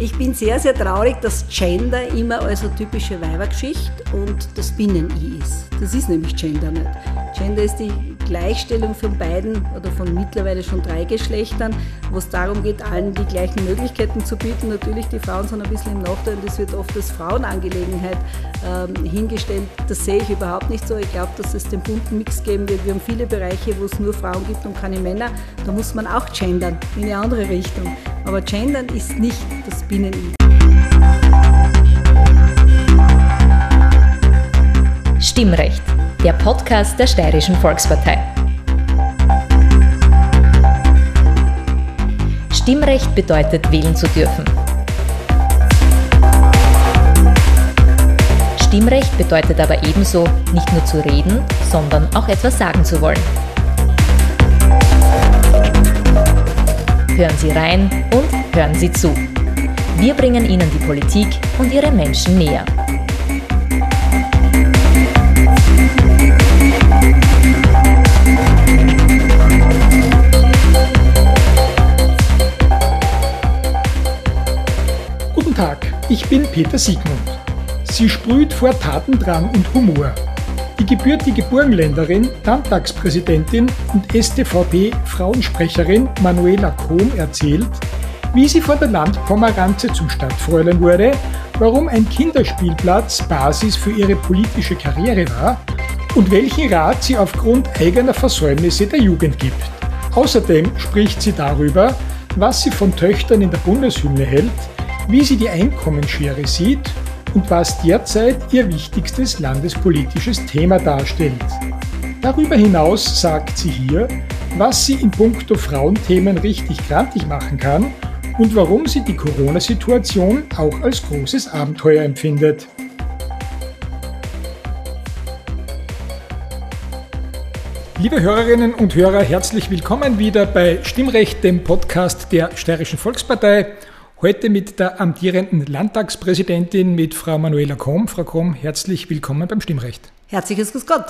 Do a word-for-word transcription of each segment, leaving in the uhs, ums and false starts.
Ich bin sehr, sehr traurig, dass Gender immer als eine typische Weibergeschichte und das Binnen-I ist. Das ist nämlich Gender nicht. Gender ist die Gleichstellung von beiden oder von mittlerweile schon drei Geschlechtern, wo es darum geht, allen die gleichen Möglichkeiten zu bieten. Natürlich, die Frauen sind ein bisschen im Nachteil und das wird oft als Frauenangelegenheit ähm, hingestellt. Das sehe ich überhaupt nicht so. Ich glaube, dass es den bunten Mix geben wird. Wir haben viele Bereiche, wo es nur Frauen gibt und keine Männer. Da muss man auch gendern, in eine andere Richtung. Aber gendern ist nicht das Binnen-I. Stimmrecht, der Podcast der Steirischen Volkspartei. Stimmrecht bedeutet, wählen zu dürfen. Stimmrecht bedeutet aber ebenso, nicht nur zu reden, sondern auch etwas sagen zu wollen. Hören Sie rein und hören Sie zu. Wir bringen Ihnen die Politik und ihre Menschen näher. Guten Tag, ich bin Peter Siegmund. Sie sprüht vor Tatendrang und Humor. Die gebürtige Burgenländerin, Landtagspräsidentin und S T V P-Frauensprecherin Manuela Kohm erzählt, wie sie von der Landpomeranze zum Stadtfräulein wurde, warum ein Kinderspielplatz Basis für ihre politische Karriere war und welchen Rat sie aufgrund eigener Versäumnisse der Jugend gibt. Außerdem spricht sie darüber, was sie von Töchtern in der Bundeshymne hält, wie sie die Einkommensschere sieht und was derzeit ihr wichtigstes landespolitisches Thema darstellt. Darüber hinaus sagt sie hier, was sie in puncto Frauenthemen richtig grantig machen kann und warum sie die Corona-Situation auch als großes Abenteuer empfindet. Liebe Hörerinnen und Hörer, herzlich willkommen wieder bei Stimmrecht, dem Podcast der Steirischen Volkspartei. Heute mit der amtierenden Landtagspräsidentin, mit Frau Manuela Kohm. Frau Kohm, herzlich willkommen beim Stimmrecht. Herzliches Grüß Gott.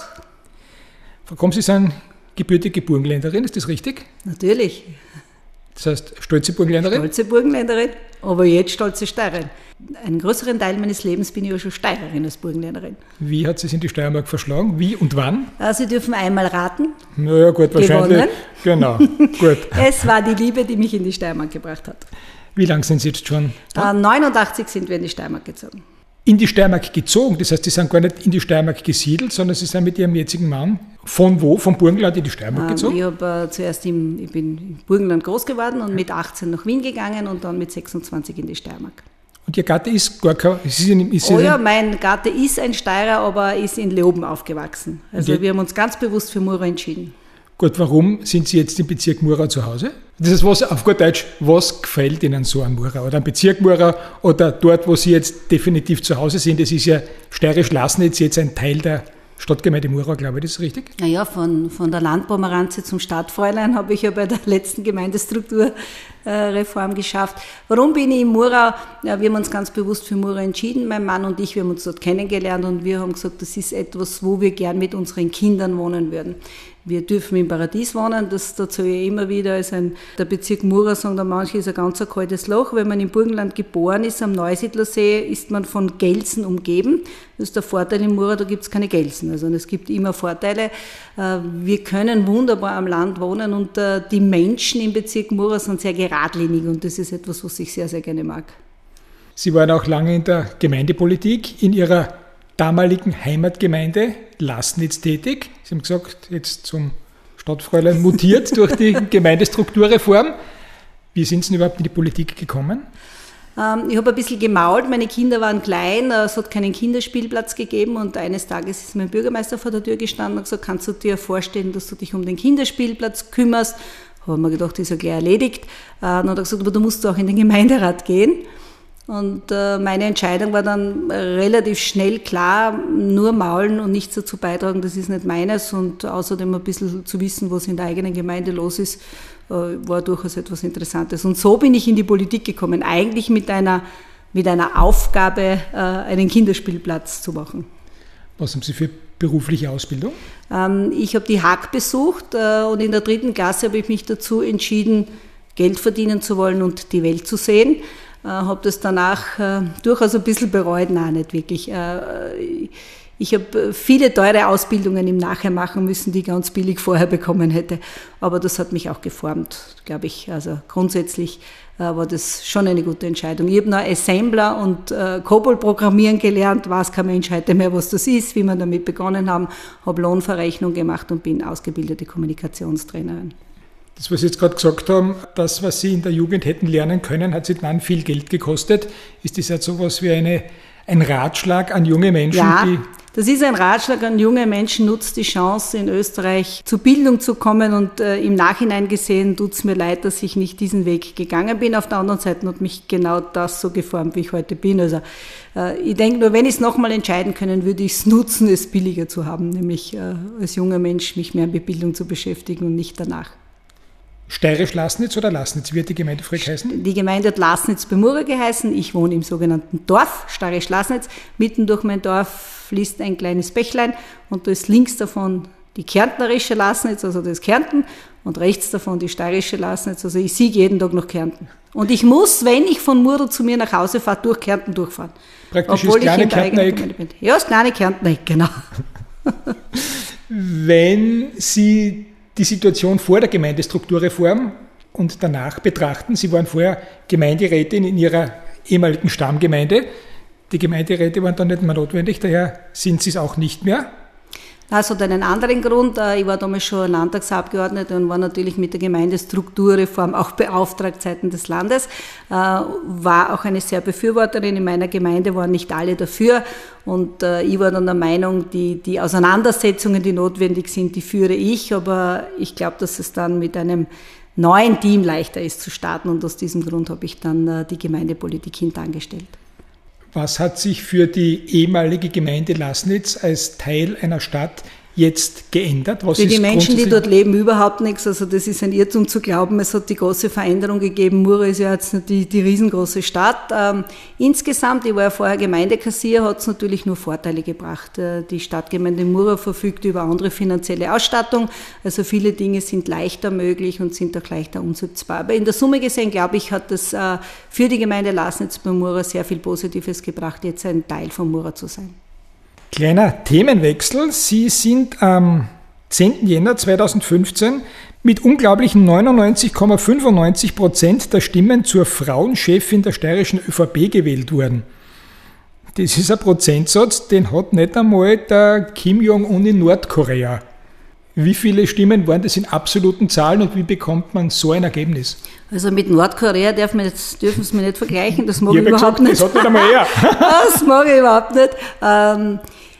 Frau Kohm, Sie sind gebürtige Burgenländerin, ist das richtig? Natürlich. Das heißt, stolze Burgenländerin? Stolze Burgenländerin, aber jetzt stolze Steirerin. Einen größeren Teil meines Lebens bin ich ja schon Steirerin als Burgenländerin. Wie hat sie es in die Steiermark verschlagen? Wie und wann? Sie dürfen einmal raten. Naja, gut, wahrscheinlich. Genau, gut. Es war die Liebe, die mich in die Steiermark gebracht hat. Wie lange sind Sie jetzt schon da? Äh, neunundachtzig sind wir in die Steiermark gezogen. In die Steiermark gezogen? Das heißt, Sie sind gar nicht in die Steiermark gesiedelt, sondern Sie sind mit Ihrem jetzigen Mann von wo? Vom Burgenland in die Steiermark ähm, gezogen? Ich, hab, äh, zuerst im, ich bin im Burgenland groß geworden und mit achtzehn nach Wien gegangen und dann mit sechsundzwanzig in die Steiermark. Und Ihr Gatte ist gar kein... Ist in, ist oh ja, mein Gatte ist ein Steirer, aber ist in Leoben aufgewachsen. Also wir haben uns ganz bewusst für Murau entschieden. Gut, warum sind Sie jetzt im Bezirk Murau zu Hause? Das ist was, auf gut Deutsch, was gefällt Ihnen so an Murau oder am Bezirk Murau oder dort, wo Sie jetzt definitiv zu Hause sind? Das ist ja Steirisch-Laßnitz jetzt ein Teil der Stadtgemeinde Murau, glaube ich, das ist richtig? Naja, von, von der Landpomeranze zum Stadtfräulein habe ich ja bei der letzten Gemeindestrukturreform geschafft. Warum bin ich in Murau? Ja, wir haben uns ganz bewusst für Murau entschieden, mein Mann und ich, wir haben uns dort kennengelernt und wir haben gesagt, das ist etwas, wo wir gern mit unseren Kindern wohnen würden. Wir dürfen im Paradies wohnen, das dazu ja immer wieder ist ein, der Bezirk Murau, sagen da manche, ist ein ganz ein kaltes Loch. Wenn man im Burgenland geboren ist, am Neusiedlersee, ist man von Gelsen umgeben. Das ist der Vorteil in Murau, da gibt es keine Gelsen. Also es gibt immer Vorteile. Wir können wunderbar am Land wohnen und die Menschen im Bezirk Murau sind sehr geradlinig und das ist etwas, was ich sehr, sehr gerne mag. Sie waren auch lange in der Gemeindepolitik, in Ihrer damaligen Heimatgemeinde Laßnitz tätig. Sie haben gesagt, jetzt zum Stadtfräulein mutiert durch die Gemeindestrukturreform. Wie sind Sie denn überhaupt in die Politik gekommen? Ähm, ich habe ein bisschen gemault, meine Kinder waren klein, es hat keinen Kinderspielplatz gegeben und eines Tages ist mein Bürgermeister vor der Tür gestanden und gesagt, kannst du dir vorstellen, dass du dich um den Kinderspielplatz kümmerst? Haben wir gedacht, das ist ja gleich erledigt. Dann hat er gesagt, aber du musst auch in den Gemeinderat gehen. Und äh, meine Entscheidung war dann relativ schnell klar, nur maulen und nichts dazu beitragen, das ist nicht meines. Und außerdem ein bisschen zu wissen, was in der eigenen Gemeinde los ist, äh, war durchaus etwas Interessantes. Und so bin ich in die Politik gekommen, eigentlich mit einer, mit einer Aufgabe, äh, einen Kinderspielplatz zu machen. Was haben Sie für berufliche Ausbildung? Ähm, ich habe die Haag besucht äh, und in der dritten Klasse habe ich mich dazu entschieden, Geld verdienen zu wollen und die Welt zu sehen. äh, habe das danach äh, durchaus ein bisschen bereut, nein, nicht wirklich. Äh, Ich habe viele teure Ausbildungen im Nachher machen müssen, die ich ganz billig vorher bekommen hätte. Aber das hat mich auch geformt, glaube ich. Also grundsätzlich äh, war das schon eine gute Entscheidung. Ich habe noch Assembler und äh, COBOL programmieren gelernt, weiß kein Mensch heute mehr, was das ist, wie wir damit begonnen haben, habe Lohnverrechnung gemacht und bin ausgebildete Kommunikationstrainerin. Das, was Sie jetzt gerade gesagt haben, das, was Sie in der Jugend hätten lernen können, hat Sie dann viel Geld gekostet. Ist das jetzt so etwas wie eine, ein Ratschlag an junge Menschen, ja, die... Das ist ein Ratschlag an junge Menschen, nutzt die Chance, in Österreich zur Bildung zu kommen und äh, im Nachhinein gesehen tut es mir leid, dass ich nicht diesen Weg gegangen bin. Auf der anderen Seite hat mich genau das so geformt, wie ich heute bin. Also äh, ich denke nur, wenn ich es nochmal entscheiden können, würde ich es nutzen, es billiger zu haben, nämlich äh, als junger Mensch mich mehr mit Bildung zu beschäftigen und nicht danach. Steirisch-Lasnitz oder Lasnitz, wie hat die Gemeinde früher geheißen? Die Gemeinde hat Lasnitz bei Mura geheißen. Ich wohne im sogenannten Dorf, Steirisch-Lasnitz. Mitten durch mein Dorf fließt ein kleines Bächlein und da ist links davon die kärntnerische Lasnitz, also das Kärnten, und rechts davon die steirische Lasnitz. Also ich siege jeden Tag nach Kärnten. Und ich muss, wenn ich von Mura zu mir nach Hause fahre, durch Kärnten durchfahren. Praktisch das kleine Kärntnereck. bin. Ja, das kleine Kärntnereck, genau. Wenn Sie die Situation vor der Gemeindestrukturreform und danach betrachten, Sie waren vorher Gemeinderätin in Ihrer ehemaligen Stammgemeinde. Die Gemeinderäte waren dann nicht mehr notwendig, daher sind sie es auch nicht mehr. Das hat einen anderen Grund. Ich war damals schon Landtagsabgeordnete und war natürlich mit der Gemeindestrukturreform auch beauftragt seitens des Landes. War auch eine sehr Befürworterin. In meiner Gemeinde waren nicht alle dafür. Und ich war dann der Meinung, die, die Auseinandersetzungen, die notwendig sind, die führe ich. Aber ich glaube, dass es dann mit einem neuen Team leichter ist zu starten. Und aus diesem Grund habe ich dann die Gemeindepolitik hintangestellt. Was hat sich für die ehemalige Gemeinde Lasnitz als Teil einer Stadt jetzt geändert? Was für die ist Menschen, die dort leben, überhaupt nichts. Also das ist ein Irrtum zu glauben, es hat die große Veränderung gegeben. Mura ist ja jetzt nicht die, die riesengroße Stadt. Ähm, insgesamt, ich war ja vorher Gemeindekassier, hat es natürlich nur Vorteile gebracht. Äh, die Stadtgemeinde Mura verfügt über andere finanzielle Ausstattung. Also viele Dinge sind leichter möglich und sind auch leichter umsetzbar. Aber in der Summe gesehen, glaube ich, hat das äh, für die Gemeinde Lasnitz bei Mura sehr viel Positives gebracht, jetzt ein Teil von Mura zu sein. Kleiner Themenwechsel. Sie sind am zehnten Jänner zweitausendfünfzehn mit unglaublichen neunundneunzig Komma fünfundneunzig Prozent der Stimmen zur Frauenchefin der steirischen ÖVP gewählt worden. Das ist ein Prozentsatz, den hat nicht einmal der Kim Jong-un in Nordkorea. Wie viele Stimmen waren das in absoluten Zahlen und wie bekommt man so ein Ergebnis? Also mit Nordkorea darf man jetzt, dürfen Sie mir nicht vergleichen, das mag ich, ich überhaupt gesagt, nicht. Das hat nicht einmal er. Das mag ich überhaupt nicht. Ähm,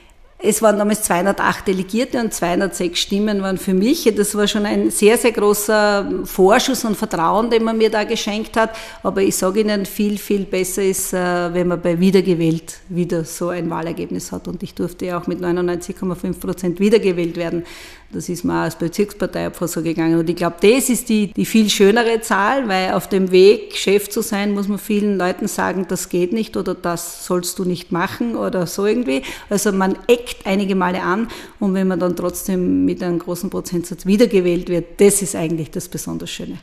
Es waren damals zweihundertacht Delegierte und zweihundertsechs Stimmen waren für mich. Das war schon ein sehr, sehr großer Vorschuss an Vertrauen, den man mir da geschenkt hat. Aber ich sage Ihnen, viel, viel besser ist, wenn man bei Wiedergewählt wieder so ein Wahlergebnis hat. Und ich durfte ja auch mit neunundneunzig Komma fünf Prozent wiedergewählt werden. Das ist mir auch als Bezirksparteiobfrau so gegangen. Und ich glaube, das ist die, die viel schönere Zahl, weil auf dem Weg, Chef zu sein, muss man vielen Leuten sagen, das geht nicht oder das sollst du nicht machen oder so irgendwie. Also man eckt einige Male an und wenn man dann trotzdem mit einem großen Prozentsatz wiedergewählt wird, das ist eigentlich das besonders Schöne.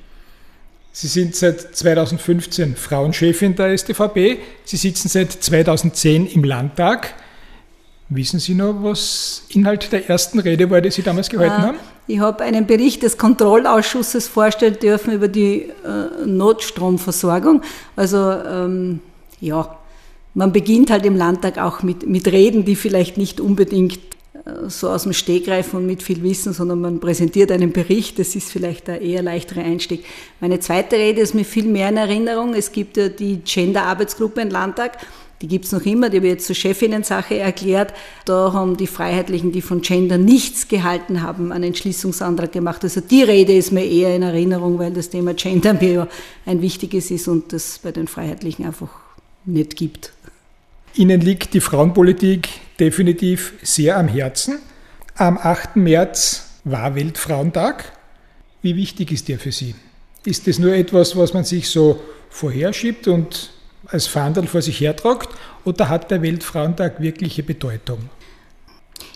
Sie sind seit zweitausendfünfzehn Frauenchefin der S D V P. Sie sitzen seit zweitausendzehn im Landtag. Wissen Sie noch, was Inhalt der ersten Rede war, die Sie damals gehalten äh, haben? Ich habe einen Bericht des Kontrollausschusses vorstellen dürfen über die äh, Notstromversorgung. Also ähm, ja, man beginnt halt im Landtag auch mit, mit Reden, die vielleicht nicht unbedingt äh, so aus dem Stegreif und mit viel Wissen, sondern man präsentiert einen Bericht. Das ist vielleicht der eher leichtere Einstieg. Meine zweite Rede ist mir viel mehr in Erinnerung. Es gibt ja die Gender-Arbeitsgruppe im Landtag. Die gibt es noch immer, die habe ich jetzt zur Chefinnensache erklärt. Da haben die Freiheitlichen, die von Gender nichts gehalten haben, einen Entschließungsantrag gemacht. Also die Rede ist mir eher in Erinnerung, weil das Thema Gender mir ja ein wichtiges ist und das bei den Freiheitlichen einfach nicht gibt. Ihnen liegt die Frauenpolitik definitiv sehr am Herzen. Am achten März war Weltfrauentag. Wie wichtig ist der für Sie? Ist das nur etwas, was man sich so vorherschiebt und als Fahndel vor sich hertragt, oder hat der Weltfrauentag wirkliche Bedeutung?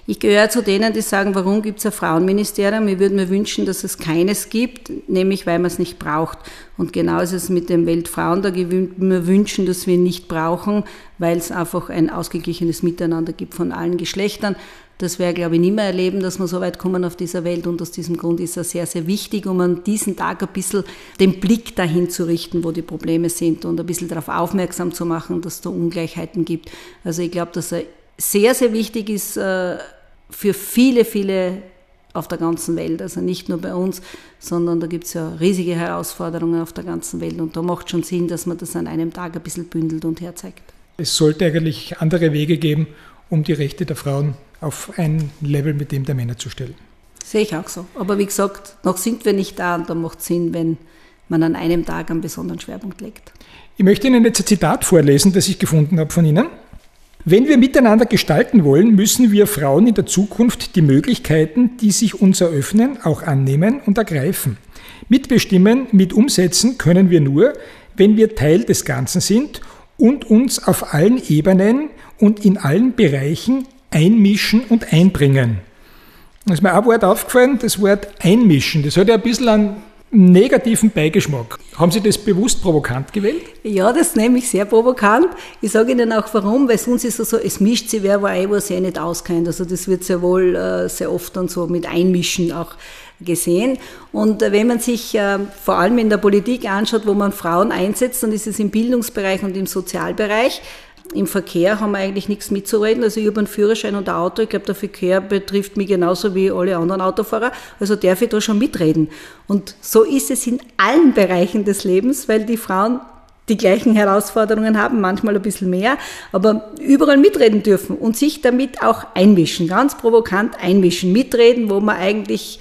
Ich gehöre zu denen, die sagen, warum gibt es ein Frauenministerium? Ich würde mir wünschen, dass es keines gibt, nämlich weil man es nicht braucht. Und genau ist es mit dem Weltfrauentag. Ich würde mir wünschen, dass wir ihn nicht brauchen, weil es einfach ein ausgeglichenes Miteinander gibt von allen Geschlechtern. Das wäre, glaube ich, nie mehr erleben, dass wir so weit kommen auf dieser Welt. Und aus diesem Grund ist es sehr, sehr wichtig, um an diesem Tag ein bisschen den Blick dahin zu richten, wo die Probleme sind und ein bisschen darauf aufmerksam zu machen, dass es da Ungleichheiten gibt. Also ich glaube, dass er sehr, sehr wichtig ist äh, für viele, viele auf der ganzen Welt. Also nicht nur bei uns, sondern da gibt es ja riesige Herausforderungen auf der ganzen Welt. Und da macht schon Sinn, dass man das an einem Tag ein bisschen bündelt und herzeigt. Es sollte eigentlich andere Wege geben, um die Rechte der Frauen auf ein Level mit dem der Männer zu stellen. Sehe ich auch so. Aber wie gesagt, noch sind wir nicht da und da macht es Sinn, wenn man an einem Tag einen besonderen Schwerpunkt legt. Ich möchte Ihnen jetzt ein Zitat vorlesen, das ich gefunden habe von Ihnen. Wenn wir miteinander gestalten wollen, müssen wir Frauen in der Zukunft die Möglichkeiten, die sich uns eröffnen, auch annehmen und ergreifen. Mitbestimmen, mit umsetzen können wir nur, wenn wir Teil des Ganzen sind und uns auf allen Ebenen und in allen Bereichen einmischen und einbringen. Da ist mir ein Wort aufgefallen, das Wort einmischen. Das hat ja ein bisschen einen negativen Beigeschmack. Haben Sie das bewusst provokant gewählt? Ja, das nehme ich sehr provokant. Ich sage Ihnen auch warum, weil sonst ist es so, es mischt sich wer wo ein, wo sich nicht auskennt. Also das wird sehr wohl äh, sehr oft dann so mit Einmischen auch gesehen. Und äh, wenn man sich äh, vor allem in der Politik anschaut, wo man Frauen einsetzt, dann ist es im Bildungsbereich und im Sozialbereich. Im Verkehr haben wir eigentlich nichts mitzureden. Also ich habe einen Führerschein und ein Auto. Ich glaube, der Verkehr betrifft mich genauso wie alle anderen Autofahrer. Also darf ich da schon mitreden. Und so ist es in allen Bereichen des Lebens, weil die Frauen die gleichen Herausforderungen haben, manchmal ein bisschen mehr, aber überall mitreden dürfen und sich damit auch einmischen, ganz provokant einmischen, mitreden, wo man eigentlich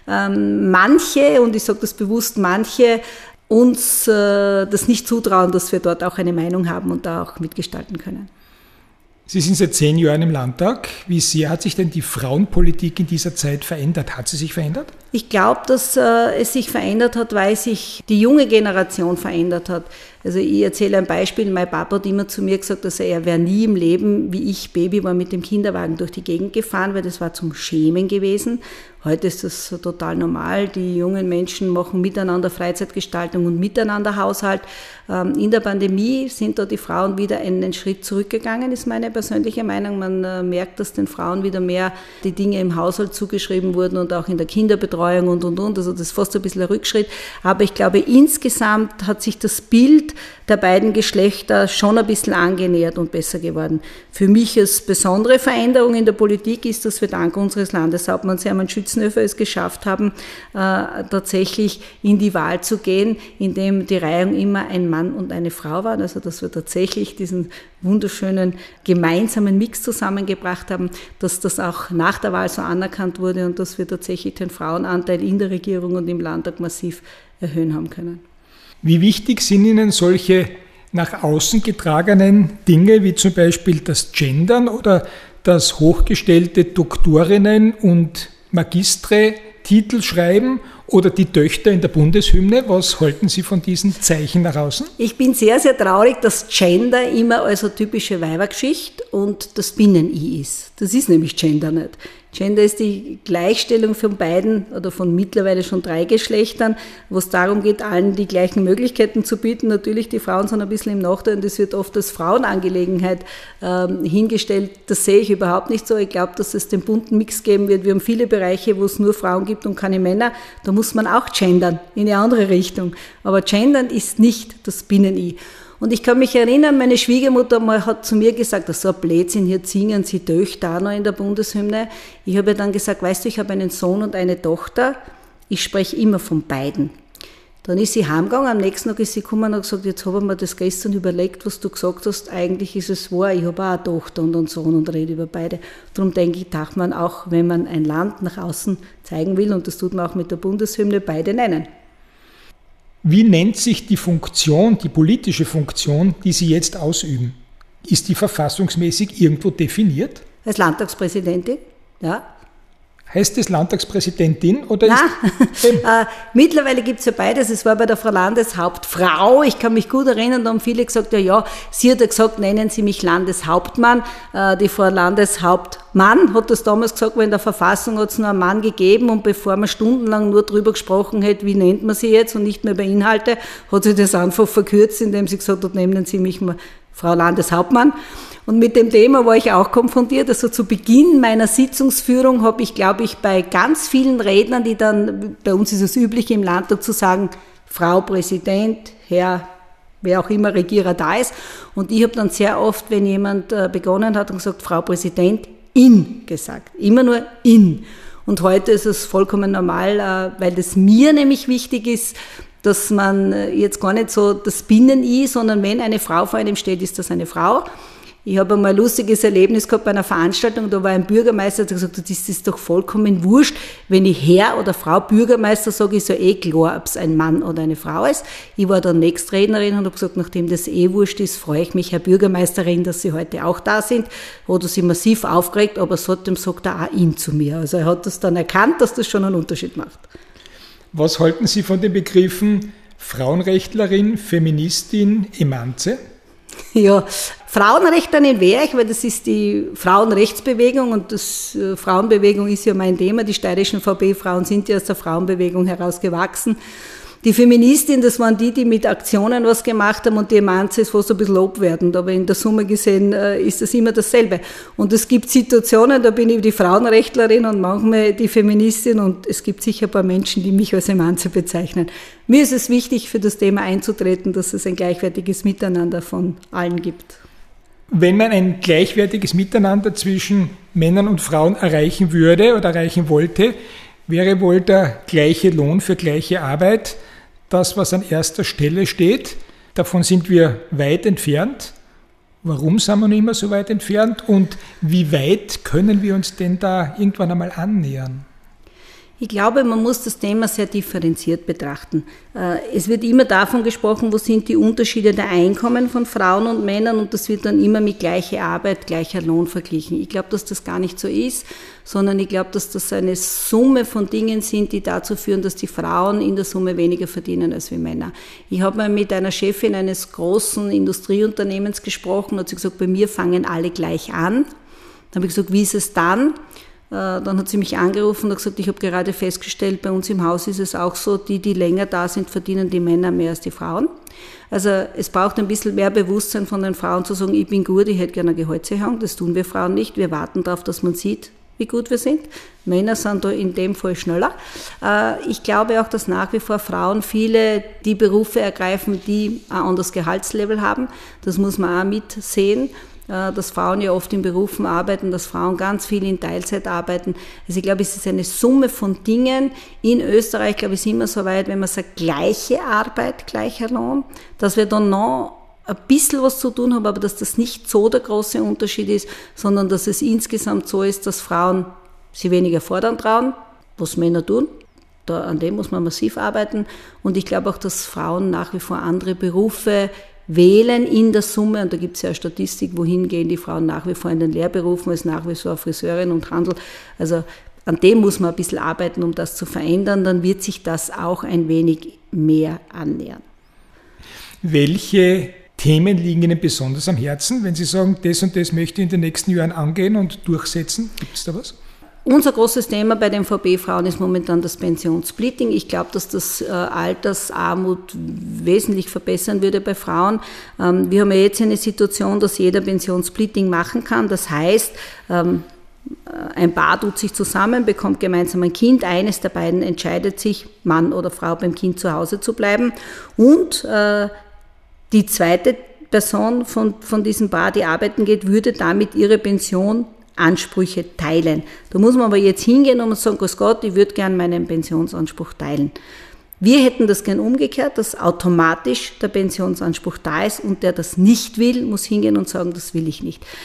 ähm, manche, und ich sage das bewusst manche, uns äh, das nicht zutrauen, dass wir dort auch eine Meinung haben und da auch mitgestalten können. Sie sind seit zehn Jahren im Landtag. Wie sehr hat sich denn die Frauenpolitik in dieser Zeit verändert? Hat sie sich verändert? Ich glaube, dass äh, es sich verändert hat, weil sich die junge Generation verändert hat. Also ich erzähle ein Beispiel. Mein Papa hat immer zu mir gesagt, dass er, er wäre nie im Leben, wie ich Baby war, mit dem Kinderwagen durch die Gegend gefahren, weil das war zum Schämen gewesen. Heute ist das total normal. Die jungen Menschen machen miteinander Freizeitgestaltung und miteinander Haushalt. Ähm, in der Pandemie sind da die Frauen wieder einen Schritt zurückgegangen, ist meine persönliche Meinung. Man äh, merkt, dass den Frauen wieder mehr die Dinge im Haushalt zugeschrieben wurden und auch in der Kinderbetreuung und, und, und. Also das ist fast ein bisschen ein Rückschritt. Aber ich glaube, insgesamt hat sich das Bild der beiden Geschlechter schon ein bisschen angenähert und besser geworden. Für mich als besondere Veränderung in der Politik ist, dass wir dank unseres Landeshauptmanns Hermann Schützenhöfer es geschafft haben, äh, tatsächlich in die Wahl zu gehen, indem die Reihung immer ein Mann und eine Frau waren. Also dass wir tatsächlich diesen wunderschönen gemeinsamen Mix zusammengebracht haben, dass das auch nach der Wahl so anerkannt wurde und dass wir tatsächlich den Frauenanteil in der Regierung und im Landtag massiv erhöhen haben können. Wie wichtig sind Ihnen solche nach außen getragenen Dinge wie zum Beispiel das Gendern oder das hochgestellte Doktorinnen und Magistre Titel schreiben oder die Töchter in der Bundeshymne? Was halten Sie von diesen Zeichen nach außen? Ich bin sehr, sehr traurig, dass Gender immer also typische Weibergeschichte und das Binnen-I ist. Das ist nämlich Gender nicht. Gender ist die Gleichstellung von beiden oder von mittlerweile schon drei Geschlechtern, wo es darum geht, allen die gleichen Möglichkeiten zu bieten. Natürlich, die Frauen sind ein bisschen im Nachteil und das wird oft als Frauenangelegenheit ähm, hingestellt. Das sehe ich überhaupt nicht so. Ich glaube, dass es den bunten Mix geben wird. Wir haben viele Bereiche, wo es nur Frauen gibt und keine Männer. Da muss man auch gendern in eine andere Richtung. Aber gendern ist nicht das Binnen-I. Und ich kann mich erinnern, meine Schwiegermutter mal hat zu mir gesagt, das ist so ein Blödsinn, hier singen sie Töchter auch noch in der Bundeshymne. Ich habe ihr dann gesagt, weißt du, ich habe einen Sohn und eine Tochter, ich spreche immer von beiden. Dann ist sie heimgegangen, am nächsten Tag ist sie gekommen und hat gesagt, jetzt habe ich mir das gestern überlegt, was du gesagt hast, eigentlich ist es wahr, ich habe auch eine Tochter und einen Sohn und rede über beide. Darum denke ich, darf man auch, wenn man ein Land nach außen zeigen will, und das tut man auch mit der Bundeshymne, beide nennen. Wie nennt sich die Funktion, die politische Funktion, die Sie jetzt ausüben? Ist die verfassungsmäßig irgendwo definiert? Als Landtagspräsidentin, ja. Heißt das Landtagspräsidentin oder ist Nein, äh, mittlerweile gibt es ja beides. Es war bei der Frau Landeshauptfrau. Ich kann mich gut erinnern, da haben viele gesagt, ja, ja, sie hat ja gesagt, nennen Sie mich Landeshauptmann. Äh, die Frau Landeshauptmann hat das damals gesagt, weil in der Verfassung hat es nur einen Mann gegeben und bevor man stundenlang nur darüber gesprochen hat, wie nennt man sie jetzt und nicht mehr über Inhalte, hat sie das einfach verkürzt, indem sie gesagt hat, nennen Sie mich mal Frau Landeshauptmann. Und mit dem Thema war ich auch konfrontiert. Also zu Beginn meiner Sitzungsführung habe ich, glaube ich, bei ganz vielen Rednern, die dann, bei uns ist es üblich im Landtag zu sagen, Frau Präsident, Herr, wer auch immer Regierer da ist. Und ich habe dann sehr oft, wenn jemand begonnen hat und gesagt, Frau Präsidentin gesagt. Immer nur in. Und heute ist es vollkommen normal, weil das mir nämlich wichtig ist, dass man jetzt gar nicht so das Binnen-I, sondern wenn eine Frau vor einem steht, ist das eine Frau. Ich habe einmal ein lustiges Erlebnis gehabt bei einer Veranstaltung, da war ein Bürgermeister, der gesagt hat, das ist doch vollkommen wurscht, wenn ich Herr oder Frau Bürgermeister sage, ist ja eh klar, ob es ein Mann oder eine Frau ist. Ich war dann Nächstrednerin und habe gesagt, nachdem das eh wurscht ist, freue ich mich, Herr Bürgermeisterin, dass Sie heute auch da sind. Hat er sich massiv aufgeregt, aber seitdem sagt er auch ihn zu mir. Also er hat das dann erkannt, dass das schon einen Unterschied macht. Was halten Sie von den Begriffen Frauenrechtlerin, Feministin, Emanze? Ja, Frauenrechtlerin wäre ich, weil das ist die Frauenrechtsbewegung und das äh, Frauenbewegung ist ja mein Thema. Die steirischen V B-Frauen sind ja aus der Frauenbewegung herausgewachsen. Die Feministin, das waren die, die mit Aktionen was gemacht haben und die Emanze ist fast ein bisschen lobwertend, aber in der Summe gesehen äh, ist das immer dasselbe. Und es gibt Situationen, da bin ich die Frauenrechtlerin und manchmal die Feministin und es gibt sicher ein paar Menschen, die mich als Emanze bezeichnen. Mir ist es wichtig, für das Thema einzutreten, dass es ein gleichwertiges Miteinander von allen gibt. Wenn man ein gleichwertiges Miteinander zwischen Männern und Frauen erreichen würde oder erreichen wollte, wäre wohl der gleiche Lohn für gleiche Arbeit das, was an erster Stelle steht. Davon sind wir weit entfernt. Warum sind wir noch immer so weit entfernt und wie weit können wir uns denn da irgendwann einmal annähern? Ich glaube, man muss das Thema sehr differenziert betrachten. Es wird immer davon gesprochen, wo sind die Unterschiede der Einkommen von Frauen und Männern und das wird dann immer mit gleicher Arbeit, gleicher Lohn verglichen. Ich glaube, dass das gar nicht so ist, sondern ich glaube, dass das eine Summe von Dingen sind, die dazu führen, dass die Frauen in der Summe weniger verdienen als wir Männer. Ich habe mal mit einer Chefin eines großen Industrieunternehmens gesprochen und hat sie gesagt, bei mir fangen alle gleich an. Dann habe ich gesagt, wie ist es dann? Dann hat sie mich angerufen und gesagt, ich habe gerade festgestellt, bei uns im Haus ist es auch so, die, die länger da sind, verdienen die Männer mehr als die Frauen. Also es braucht ein bisschen mehr Bewusstsein von den Frauen zu sagen, ich bin gut, ich hätte gerne eine Gehaltserhöhung. Das tun wir Frauen nicht. Wir warten darauf, dass man sieht, wie gut wir sind. Männer sind da in dem Fall schneller. Ich glaube auch, dass nach wie vor Frauen viele die Berufe ergreifen, die ein anderes Gehaltslevel haben. Das muss man auch mitsehen, dass Frauen ja oft in Berufen arbeiten, dass Frauen ganz viel in Teilzeit arbeiten. Also ich glaube, es ist eine Summe von Dingen. In Österreich, glaube ich, sind wir so weit, wenn man sagt, gleiche Arbeit, gleicher Lohn, dass wir dann noch ein bisschen was zu tun haben, aber dass das nicht so der große Unterschied ist, sondern dass es insgesamt so ist, dass Frauen sie weniger fordern trauen, was Männer tun. Da, an dem muss man massiv arbeiten. Und ich glaube auch, dass Frauen nach wie vor andere Berufe wählen in der Summe, und da gibt es ja eine Statistik, wohin gehen die Frauen nach wie vor in den Lehrberufen, als nach wie vor Friseurin und Handel. Also an dem muss man ein bisschen arbeiten, um das zu verändern, dann wird sich das auch ein wenig mehr annähern. Welche Themen liegen Ihnen besonders am Herzen, wenn Sie sagen, das und das möchte ich in den nächsten Jahren angehen und durchsetzen? Gibt es da was? Unser großes Thema bei den V B-Frauen ist momentan das Pensionssplitting. Ich glaube, dass das äh, Altersarmut wesentlich verbessern würde bei Frauen. Ähm, wir haben ja jetzt eine Situation, dass jeder Pensionssplitting machen kann. Das heißt, ähm, ein Paar tut sich zusammen, bekommt gemeinsam ein Kind. Eines der beiden entscheidet sich, Mann oder Frau, beim Kind zu Hause zu bleiben. Und äh, die zweite Person von, von diesem Paar, die arbeiten geht, würde damit ihre Pension Ansprüche teilen. Da muss man aber jetzt hingehen und sagen, Grüß Gott, ich würde gern meinen Pensionsanspruch teilen. Wir hätten das gern umgekehrt, dass automatisch der Pensionsanspruch da ist und der das nicht will, muss hingehen und sagen, das will ich nicht.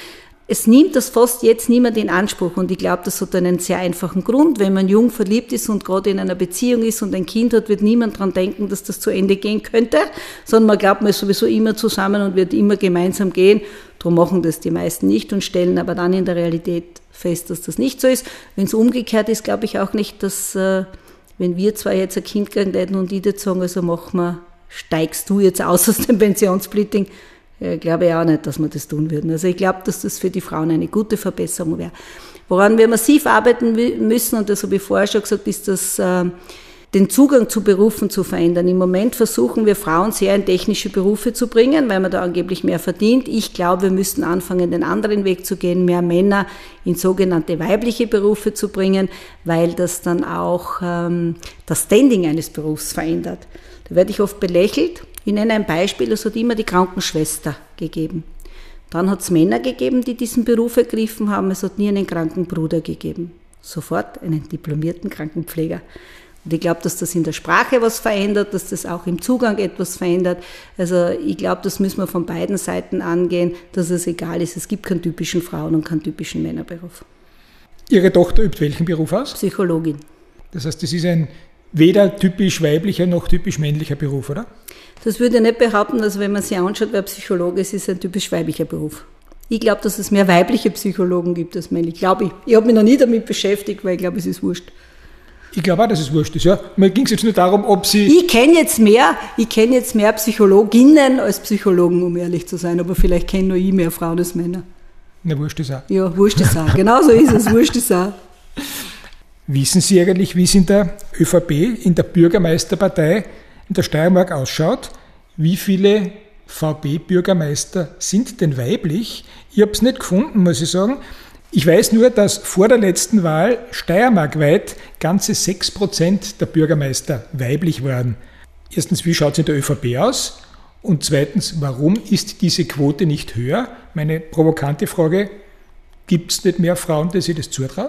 es nimmt das fast jetzt niemand in Anspruch und ich glaube, das hat einen sehr einfachen Grund. Wenn man jung verliebt ist und gerade in einer Beziehung ist und ein Kind hat, wird niemand daran denken, dass das zu Ende gehen könnte, sondern man glaubt, man ist sowieso immer zusammen und wird immer gemeinsam gehen. Darum machen das die meisten nicht und stellen aber dann in der Realität fest, dass das nicht so ist. Wenn es umgekehrt ist, glaube ich auch nicht, dass, äh, wenn wir zwei jetzt ein Kind kriegen hätten und ich jetzt sagen, also mach mal, steigst du jetzt aus aus dem Pensionssplitting, ich glaube auch nicht, dass wir das tun würden. Also ich glaube, dass das für die Frauen eine gute Verbesserung wäre. Woran wir massiv arbeiten müssen, und das habe ich vorher schon gesagt, ist das, äh, den Zugang zu Berufen zu verändern. Im Moment versuchen wir Frauen sehr in technische Berufe zu bringen, weil man da angeblich mehr verdient. Ich glaube, wir müssten anfangen, den anderen Weg zu gehen, mehr Männer in sogenannte weibliche Berufe zu bringen, weil das dann auch ähm, das Standing eines Berufs verändert. Da werde ich oft belächelt. Ich nenne ein Beispiel, es hat immer die Krankenschwester gegeben. Dann hat es Männer gegeben, die diesen Beruf ergriffen haben, es hat nie einen Krankenbruder gegeben. Sofort einen diplomierten Krankenpfleger. Und ich glaube, dass das in der Sprache was verändert, dass das auch im Zugang etwas verändert. Also ich glaube, das müssen wir von beiden Seiten angehen, dass es egal ist, es gibt keinen typischen Frauen- und keinen typischen Männerberuf. Ihre Tochter übt welchen Beruf aus? Psychologin. Das heißt, das ist ein weder typisch weiblicher noch typisch männlicher Beruf, oder? Das würde ich nicht behaupten, dass wenn man sich anschaut, wer Psychologe ist, ist ein typisch weiblicher Beruf. Ich glaube, dass es mehr weibliche Psychologen gibt als männlich. Glaube ich. Ich habe mich noch nie damit beschäftigt, weil ich glaube, es ist wurscht. Ich glaube auch, dass es wurscht ist. Ja. Mir ging es jetzt nur darum, ob Sie... Ich kenne jetzt mehr, ich kenne jetzt mehr Psychologinnen als Psychologen, um ehrlich zu sein. Aber vielleicht kenne nur ich mehr Frauen als Männer. Na, wurscht ist auch. Ja, wurscht ist auch. Genau so ist es. Wurscht ist auch. Wissen Sie eigentlich, wie es in der ÖVP, in der Bürgermeisterpartei in der Steiermark ausschaut? Wie viele VP-Bürgermeister sind denn weiblich? Ich habe es nicht gefunden, muss ich sagen. Ich weiß nur, dass vor der letzten Wahl steiermarkweit ganze sechs Prozent der Bürgermeister weiblich waren. Erstens, wie schaut es in der ÖVP aus? Und zweitens, warum ist diese Quote nicht höher? Meine provokante Frage, gibt es nicht mehr Frauen, die sich das zutrauen?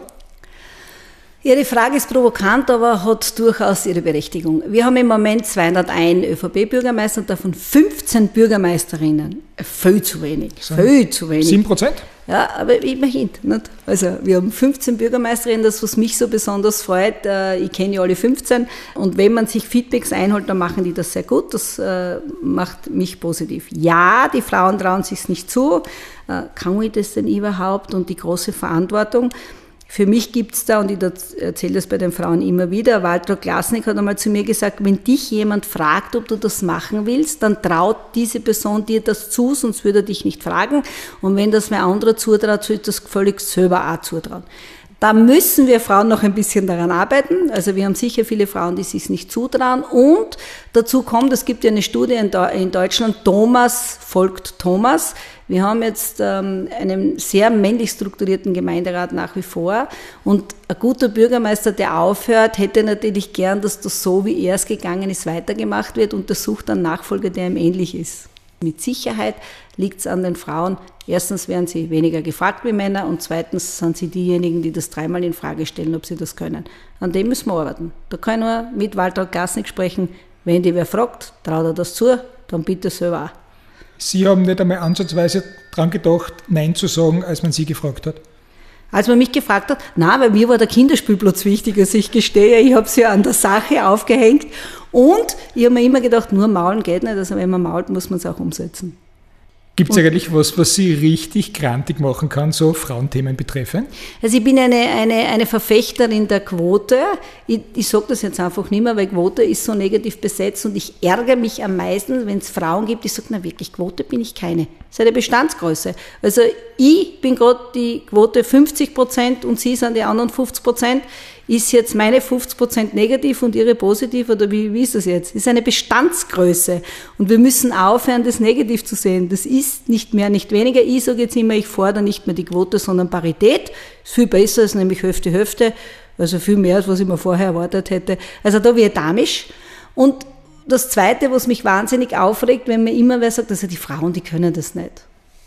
Ihre Frage ist provokant, aber hat durchaus ihre Berechtigung. Wir haben im Moment zweihunderteins ÖVP-Bürgermeister und davon fünfzehn Bürgermeisterinnen. Viel zu wenig. Viel zu wenig. sieben Prozent? Ja, aber immerhin. Nicht? Also wir haben fünfzehn Bürgermeisterinnen, das, was mich so besonders freut. Ich kenne ja alle fünfzehn. Und wenn man sich Feedbacks einholt, dann machen die das sehr gut. Das äh, macht mich positiv. Ja, die Frauen trauen sich's nicht zu. Äh, kann ich das denn überhaupt? Und die große Verantwortung. Für mich gibt's da, und ich erzähle das bei den Frauen immer wieder, Walter Klasnik hat einmal zu mir gesagt, wenn dich jemand fragt, ob du das machen willst, dann traut diese Person dir das zu, sonst würde er dich nicht fragen. Und wenn das wer anderer zutraut, so ist das völlig selber auch zutrauen. Da müssen wir Frauen noch ein bisschen daran arbeiten. Also wir haben sicher viele Frauen, die sich nicht zutrauen. Und dazu kommt, es gibt ja eine Studie in Deutschland, Thomas folgt Thomas. Wir haben jetzt ähm, einen sehr männlich strukturierten Gemeinderat nach wie vor. Und ein guter Bürgermeister, der aufhört, hätte natürlich gern, dass das so, wie er es gegangen ist, weitergemacht wird und der sucht einen Nachfolger, der ihm ähnlich ist. Mit Sicherheit liegt es an den Frauen. Erstens werden sie weniger gefragt wie Männer und zweitens sind sie diejenigen, die das dreimal in Frage stellen, ob sie das können. An dem müssen wir arbeiten. Da kann ich nur mit Walter Gasnick sprechen. Wenn die wer fragt, traut er das zu, dann bitte selber auch. Sie haben nicht einmal ansatzweise daran gedacht, Nein zu sagen, als man Sie gefragt hat? Als man mich gefragt hat, na, bei mir war der Kinderspielplatz wichtig, also ich gestehe, ich habe es ja an der Sache aufgehängt und ich habe mir immer gedacht, nur maulen geht nicht, also wenn man mault, muss man es auch umsetzen. Gibt es eigentlich was, was Sie richtig grantig machen kann, so Frauenthemen betreffend? Also ich bin eine, eine, eine Verfechterin der Quote. Ich, ich sage das jetzt einfach nicht mehr, weil Quote ist so negativ besetzt und ich ärgere mich am meisten, wenn es Frauen gibt, die sagen, na wirklich, Quote bin ich keine. Das ist eine Bestandsgröße. Also ich bin gerade die Quote fünfzig Prozent und Sie sind die anderen fünfzig Prozent. Ist jetzt meine fünfzig Prozent negativ und Ihre positiv oder wie, wie ist das jetzt? Das ist eine Bestandsgröße und wir müssen aufhören, das negativ zu sehen. Das ist nicht mehr, nicht weniger. Ich sage jetzt immer, ich fordere nicht mehr die Quote, sondern Parität. Ist viel besser, ist nämlich Hälfte, Hälfte. Also viel mehr, als was ich mir vorher erwartet hätte. Also da wird damisch. Und das Zweite, was mich wahnsinnig aufregt, wenn mir immer wer sagt, also die Frauen, die können das nicht.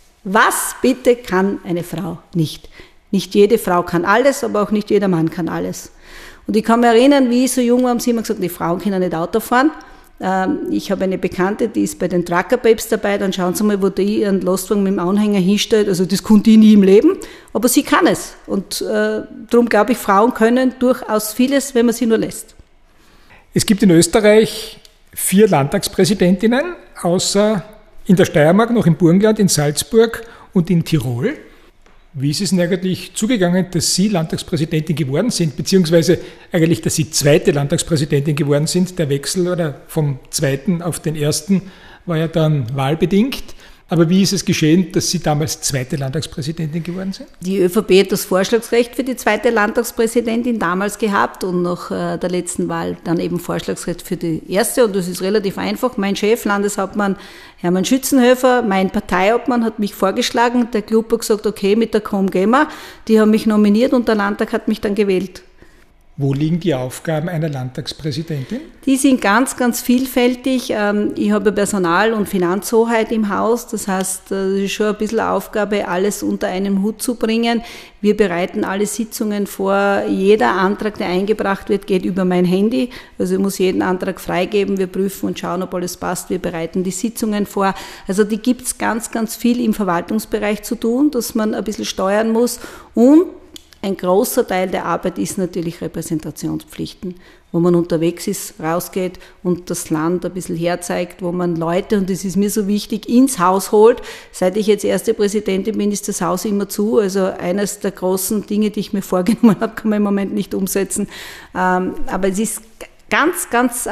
Was bitte kann eine Frau nicht? Nicht jede Frau kann alles, aber auch nicht jeder Mann kann alles. Und ich kann mich erinnern, wie ich so jung war, haben sie immer gesagt, die Frauen können nicht Auto fahren. Ich habe eine Bekannte, die ist bei den Trucker Babes dabei, dann schauen Sie mal, wo die ihren Lastwagen mit dem Anhänger hinstellt. Also das konnte ich nie im Leben, aber sie kann es. Und äh, darum glaube ich, Frauen können durchaus vieles, wenn man sie nur lässt. Es gibt in Österreich vier Landtagspräsidentinnen, außer in der Steiermark, noch im Burgenland, in Salzburg und in Tirol. Wie ist es denn eigentlich zugegangen, dass Sie Landtagspräsidentin geworden sind, beziehungsweise eigentlich, dass Sie zweite Landtagspräsidentin geworden sind? Der Wechsel oder vom zweiten auf den ersten war ja dann wahlbedingt. Aber wie ist es geschehen, dass Sie damals zweite Landtagspräsidentin geworden sind? Die ÖVP hat das Vorschlagsrecht für die zweite Landtagspräsidentin damals gehabt und nach äh, der letzten Wahl dann eben Vorschlagsrecht für die erste. Und das ist relativ einfach. Mein Chef, Landeshauptmann Hermann Schützenhöfer, mein Parteiobmann hat mich vorgeschlagen. Der Club hat gesagt, okay, mit der K O M gehen wir. Die haben mich nominiert und der Landtag hat mich dann gewählt. Wo liegen die Aufgaben einer Landtagspräsidentin? Die sind ganz, ganz vielfältig. Ich habe Personal- und Finanzhoheit im Haus. Das heißt, es ist schon ein bisschen Aufgabe, alles unter einem Hut zu bringen. Wir bereiten alle Sitzungen vor. Jeder Antrag, der eingebracht wird, geht über mein Handy. Also ich muss jeden Antrag freigeben. Wir prüfen und schauen, ob alles passt. Wir bereiten die Sitzungen vor. Also die gibt es ganz, ganz viel im Verwaltungsbereich zu tun, dass man ein bisschen steuern muss. Und ein großer Teil der Arbeit ist natürlich Repräsentationspflichten, wo man unterwegs ist, rausgeht und das Land ein bisschen herzeigt, wo man Leute, und das ist mir so wichtig, ins Haus holt. Seit ich jetzt erste Präsidentin bin, ist das Haus immer zu. Also eines der großen Dinge, die ich mir vorgenommen habe, kann man im Moment nicht umsetzen. Aber es ist ganz, ganz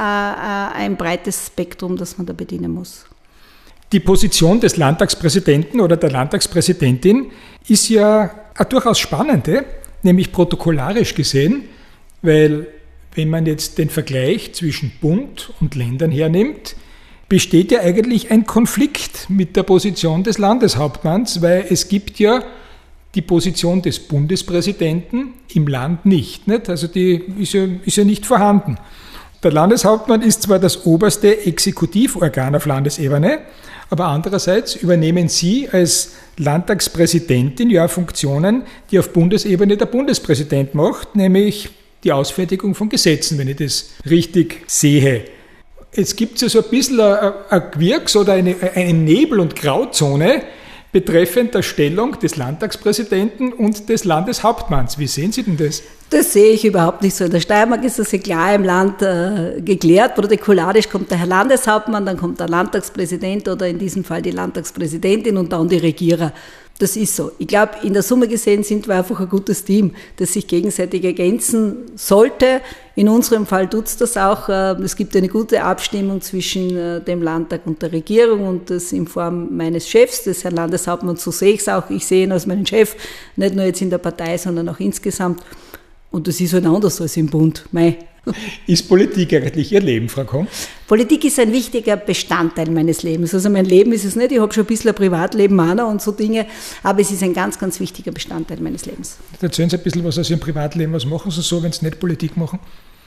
ein breites Spektrum, das man da bedienen muss. Die Position des Landtagspräsidenten oder der Landtagspräsidentin ist ja eine durchaus spannende, nämlich protokollarisch gesehen, weil wenn man jetzt den Vergleich zwischen Bund und Ländern hernimmt, besteht ja eigentlich ein Konflikt mit der Position des Landeshauptmanns, weil es gibt ja die Position des Bundespräsidenten im Land nicht. nicht? Also die ist ja, ist ja nicht vorhanden. Der Landeshauptmann ist zwar das oberste Exekutivorgan auf Landesebene, aber andererseits übernehmen Sie als Landtagspräsidentin ja Funktionen, die auf Bundesebene der Bundespräsident macht, nämlich die Ausfertigung von Gesetzen, wenn ich das richtig sehe. Es gibt ja so ein bisschen ein Gewirks oder eine, eine Nebel- und Grauzone betreffend der Stellung des Landtagspräsidenten und des Landeshauptmanns. Wie sehen Sie denn das? Das sehe ich überhaupt nicht so. In der Steiermark ist das ja klar im Land äh, geklärt. Protokollarisch kommt der Herr Landeshauptmann, dann kommt der Landtagspräsident oder in diesem Fall die Landtagspräsidentin und dann die Regierer. Das ist so. Ich glaube, in der Summe gesehen sind wir einfach ein gutes Team, das sich gegenseitig ergänzen sollte. In unserem Fall tut es das auch. Es gibt eine gute Abstimmung zwischen dem Landtag und der Regierung und das in Form meines Chefs, des Herrn Landeshauptmanns. So sehe ich es auch. Ich sehe ihn als meinen Chef, nicht nur jetzt in der Partei, sondern auch insgesamt. Und das ist halt anders als im Bund. Mei. Ist Politik eigentlich Ihr Leben, Frau Komm? Politik ist ein wichtiger Bestandteil meines Lebens. Also mein Leben ist es nicht, ich habe schon ein bisschen ein Privatleben auch noch und so Dinge, aber es ist ein ganz, ganz wichtiger Bestandteil meines Lebens. Erzählen Sie ein bisschen was aus Ihrem Privatleben. Was machen Sie so, wenn Sie nicht Politik machen?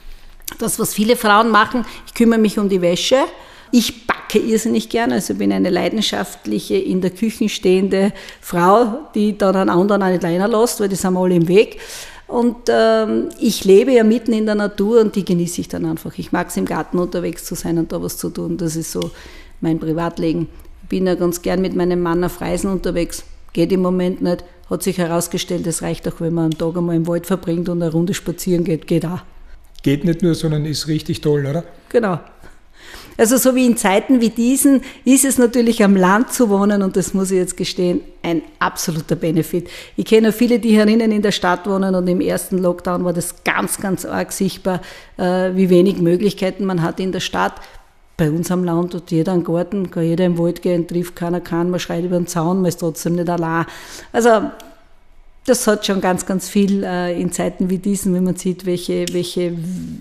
Das, was viele Frauen machen, ich kümmere mich um die Wäsche. Ich backe irrsinnig gerne, also bin eine leidenschaftliche, in der Küche stehende Frau, die dann einen anderen auch nicht alleine lässt, weil die sind alle im Weg. Und ähm, ich lebe ja mitten in der Natur und die genieße ich dann einfach. Ich mag es im Garten unterwegs zu sein und da was zu tun. Das ist so mein Privatleben. Ich bin ja ganz gern mit meinem Mann auf Reisen unterwegs. Geht im Moment nicht. Hat sich herausgestellt, es reicht auch, wenn man einen Tag einmal im Wald verbringt und eine Runde spazieren geht. Geht auch. Geht nicht nur, sondern ist richtig toll, oder? Genau. Also so wie in Zeiten wie diesen ist es natürlich am Land zu wohnen und das muss ich jetzt gestehen, ein absoluter Benefit. Ich kenne auch viele, die herinnen in der Stadt wohnen und im ersten Lockdown war das ganz, ganz arg sichtbar, wie wenig Möglichkeiten man hat in der Stadt. Bei uns am Land hat jeder einen Garten, kann jeder im Wald gehen, trifft keiner kann, man schreit über den Zaun, man ist trotzdem nicht allein. Also das hat schon ganz, ganz viel in Zeiten wie diesen, wenn man sieht, welche, welche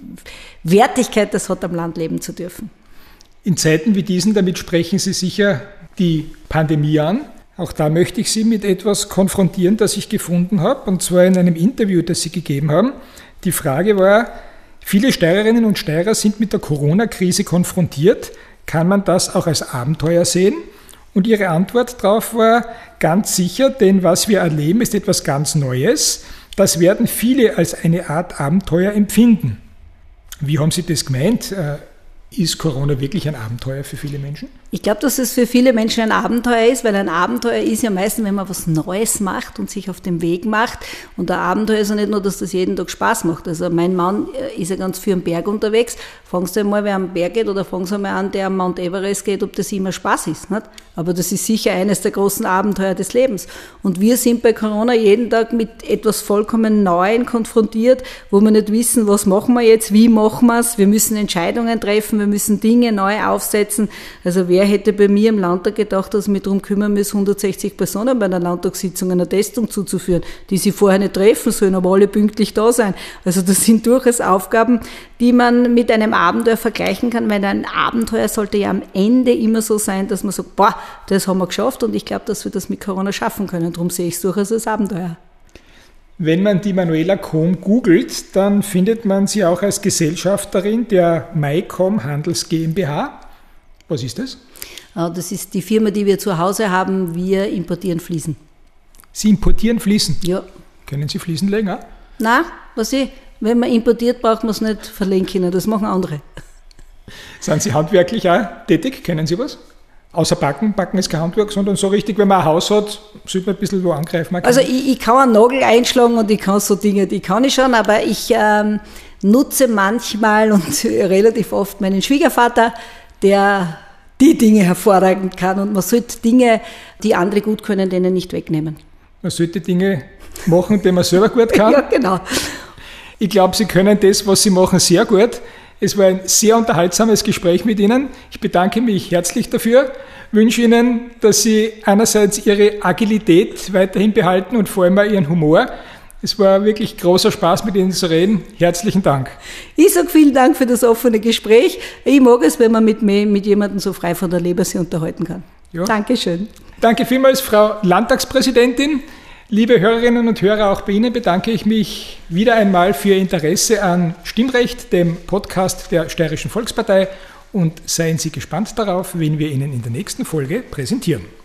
Wertigkeit das hat, am Land leben zu dürfen. In Zeiten wie diesen, damit sprechen Sie sicher die Pandemie an. Auch da möchte ich Sie mit etwas konfrontieren, das ich gefunden habe, und zwar in einem Interview, das Sie gegeben haben. Die Frage war, viele Steirerinnen und Steirer sind mit der Corona-Krise konfrontiert. Kann man das auch als Abenteuer sehen? Und Ihre Antwort darauf war, ganz sicher, denn was wir erleben, ist etwas ganz Neues. Das werden viele als eine Art Abenteuer empfinden. Wie haben Sie das gemeint? Ist Corona wirklich ein Abenteuer für viele Menschen? Ich glaube, dass es für viele Menschen ein Abenteuer ist, weil ein Abenteuer ist ja meistens, wenn man was Neues macht und sich auf den Weg macht. Und ein Abenteuer ist ja nicht nur, dass das jeden Tag Spaß macht. Also mein Mann ist ja ganz viel am Berg unterwegs. Fangst du einmal, wer am Berg geht, oder fangst du einmal an, der am Mount Everest geht, ob das immer Spaß ist. Nicht? Aber das ist sicher eines der großen Abenteuer des Lebens. Und wir sind bei Corona jeden Tag mit etwas vollkommen Neuem konfrontiert, wo wir nicht wissen, was machen wir jetzt, wie machen wir es. Wir müssen Entscheidungen treffen, wir müssen Dinge neu aufsetzen. Also wer hätte bei mir im Landtag gedacht, dass ich mich darum kümmern muss, hundertsechzig Personen bei einer Landtagssitzung einer Testung zuzuführen, die sie vorher nicht treffen sollen, aber alle pünktlich da sein. Also das sind durchaus Aufgaben, die man mit einem Abenteuer vergleichen kann, weil ein Abenteuer sollte ja am Ende immer so sein, dass man sagt, boah, das haben wir geschafft, und ich glaube, dass wir das mit Corona schaffen können. Darum sehe ich es durchaus als Abenteuer. Wenn man die Manuela Kohm googelt, dann findet man sie auch als Gesellschafterin der Maicom Handels GmbH. Was ist das? Das ist die Firma, die wir zu Hause haben. Wir importieren Fliesen. Sie importieren Fliesen? Ja. Können Sie Fliesen legen? Auch? Nein, was ich, wenn man importiert, braucht man es nicht verlegen können. Das machen andere. Sind Sie handwerklich auch tätig? Kennen Sie was? Außer Backen, Backen ist kein Handwerk, sondern so richtig, wenn man ein Haus hat, sollte man ein bisschen wo angreifen. Also ich, ich kann einen Nagel einschlagen und ich kann so Dinge, die kann ich schon, aber ich ähm, nutze manchmal und relativ oft meinen Schwiegervater, der die Dinge hervorragend kann, und man sollte Dinge, die andere gut können, denen nicht wegnehmen. Man sollte Dinge machen, die man selber gut kann. Ja, genau. Ich glaube, Sie können das, was Sie machen, sehr gut. Es war ein sehr unterhaltsames Gespräch mit Ihnen. Ich bedanke mich herzlich dafür, wünsche Ihnen, dass Sie einerseits Ihre Agilität weiterhin behalten und vor allem auch Ihren Humor. Es war wirklich großer Spaß, mit Ihnen zu reden. Herzlichen Dank. Ich sage vielen Dank für das offene Gespräch. Ich mag es, wenn man mit, mit jemandem so frei von der Leber sich unterhalten kann. Ja. Dankeschön. Danke vielmals, Frau Landtagspräsidentin. Liebe Hörerinnen und Hörer, auch bei Ihnen bedanke ich mich wieder einmal für Ihr Interesse an Stimmrecht, dem Podcast der Steirischen Volkspartei, und seien Sie gespannt darauf, wen wir Ihnen in der nächsten Folge präsentieren.